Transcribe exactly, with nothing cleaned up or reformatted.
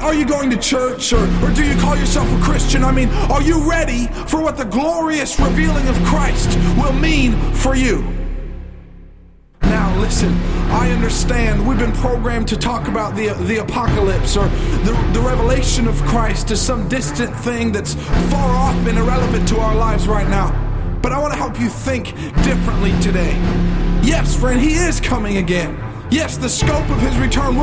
are you going to church, or, or do you call yourself a Christian? I mean, are you ready for what the glorious revealing of Christ will mean for you? Now listen, I understand we've been programmed to talk about the the apocalypse or the, the revelation of Christ as some distant thing that's far off and irrelevant to our lives right now. But I want to help you think differently today. Yes, friend, he is coming again. Yes, the scope of his return will